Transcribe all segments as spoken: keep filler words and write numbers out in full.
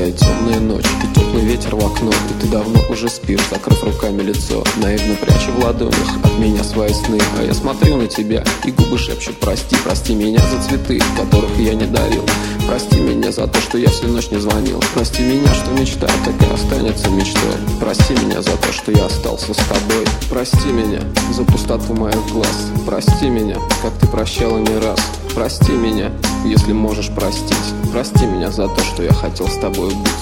Такая темная ночь и теплый ветер в окно, и ты давно уже спишь, закрыв руками лицо, наивно пряча в ладонях от меня свои сны. А я смотрю на тебя, и губы шепчут: прости, прости меня за цветы, которых я не дарил. Прости меня за то, что я всю ночь не звонил. Прости меня, что мечта так и останется мечтой. Прости меня за то, что я остался с тобой. Прости меня за пустоту моих глаз. Прости меня, как ты прощала не раз. Прости меня, если можешь простить. Прости меня за то, что я хотел с тобой быть.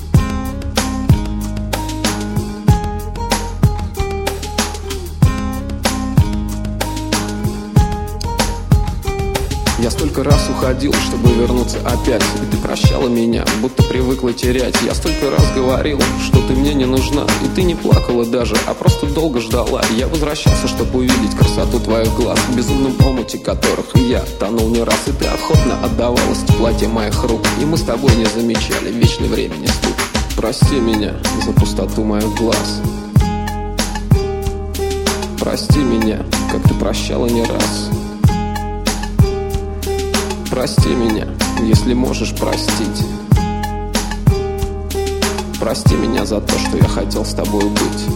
Я столько раз уходил, чтобы вернуться опять, и ты прощала меня, будто привыкла терять. Я столько раз говорил, что ты мне не нужна, и ты не плакала даже, а просто долго ждала. Я возвращался, чтобы увидеть красоту твоих глаз, в безумном омуте которых я тонул не раз. И ты охотно отдавалась в теплоте моих рук, и мы с тобой не замечали вечный времени стук. Прости меня за пустоту моих глаз. Прости меня, как ты прощала не раз. Прости меня, если можешь простить. Прости меня за то, что я хотел с тобой быть.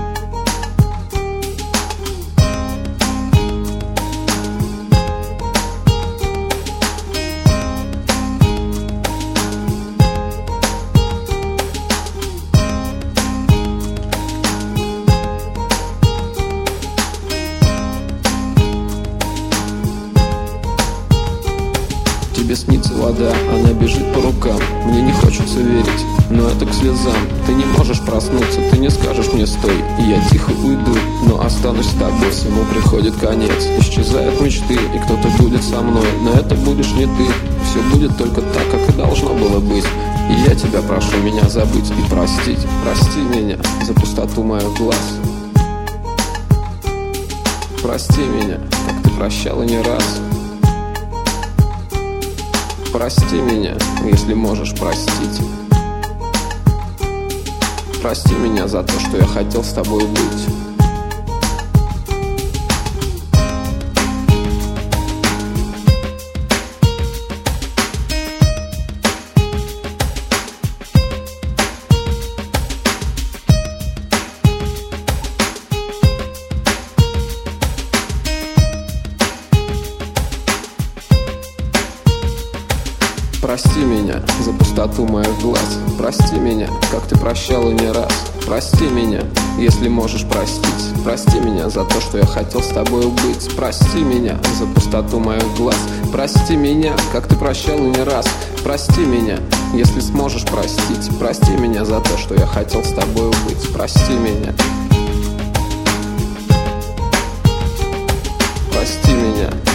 Тебе снится вода, она бежит по рукам. Мне не хочется верить, но это к слезам. Ты не можешь проснуться, ты не скажешь мне стой, и я тихо уйду, но останусь с тобой. Всему приходит конец, исчезают мечты, и кто-то будет со мной, но это будешь не ты. Все будет только так, как и должно было быть. И я тебя прошу меня забыть и простить. Прости меня за пустоту моих глаз. Прости меня, как ты прощала не раз. Прости меня, если можешь простить. Прости меня за то, что я хотел с тобой быть. Прости меня за пустоту моих глаз. Прости меня, как ты прощала не раз. Прости меня, если можешь простить. Прости меня за то, что я хотел с тобой быть. Прости меня за пустоту моих глаз. Прости меня, как ты прощала не раз. Прости меня, если сможешь простить. Прости меня за то, что я хотел с тобой быть. Прости меня. Прости меня.